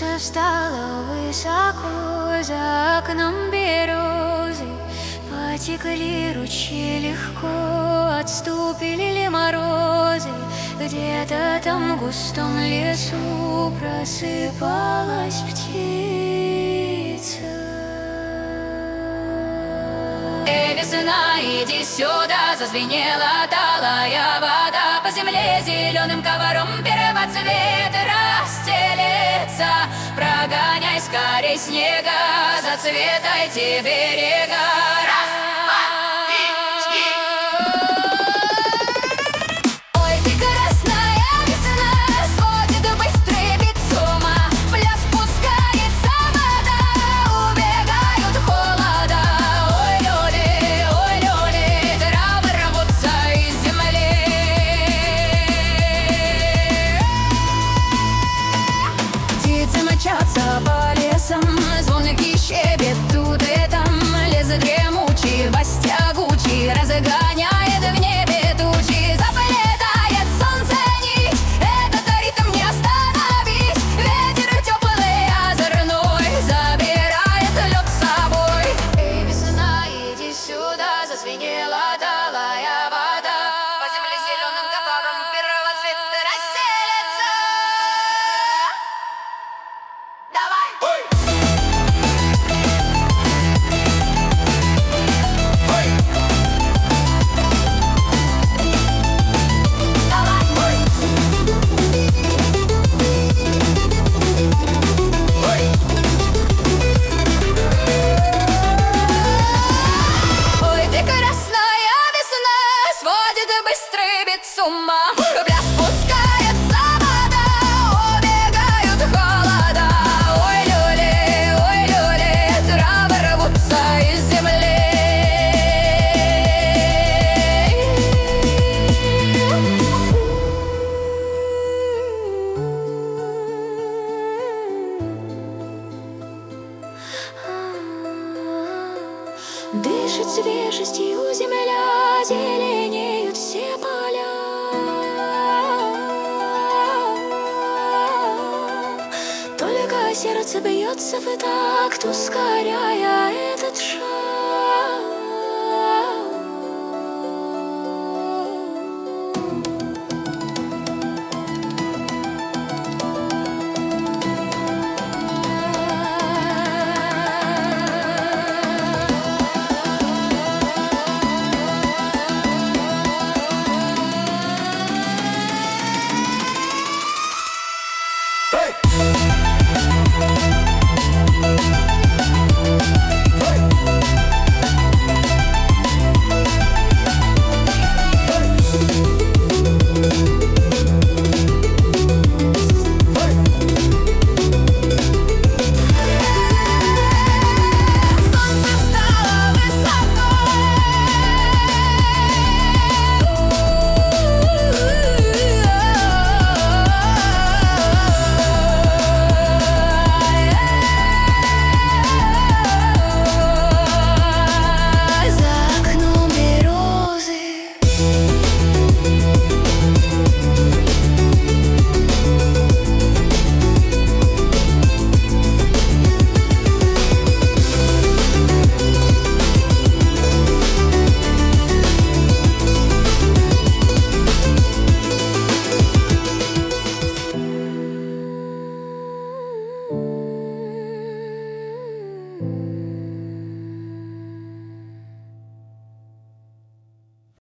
Солнце встало высоко, за окном березы потекли ручьи легко, отступили ли морозы. Где-то там в густом лесу просыпалась птица. Весна, иди сюда, зазвенела талая вода, по земле зеленым коваром первоцвет расстелется. Прогоняй скорей снега, зацветайте берега. Мчатся по лесам, звонки щебетут, и там лес дремучий, бас тягучий, разгоняет в небе тучи. Заплетает солнце нить, этот ритм не остановить. Ветер теплый, озорной, забирает лед с собой. Эй, весна, иди сюда, зазвенела талая вода, по земле зеленым коваром первоцвет расстелется. С ума, пляж спускается вода, убегают холода. Ой, люли, травы рвутся из земли. Дышит свежестью земля, зеленеют все поля. Только сердце бьется в такт, ускоряя этот шаг.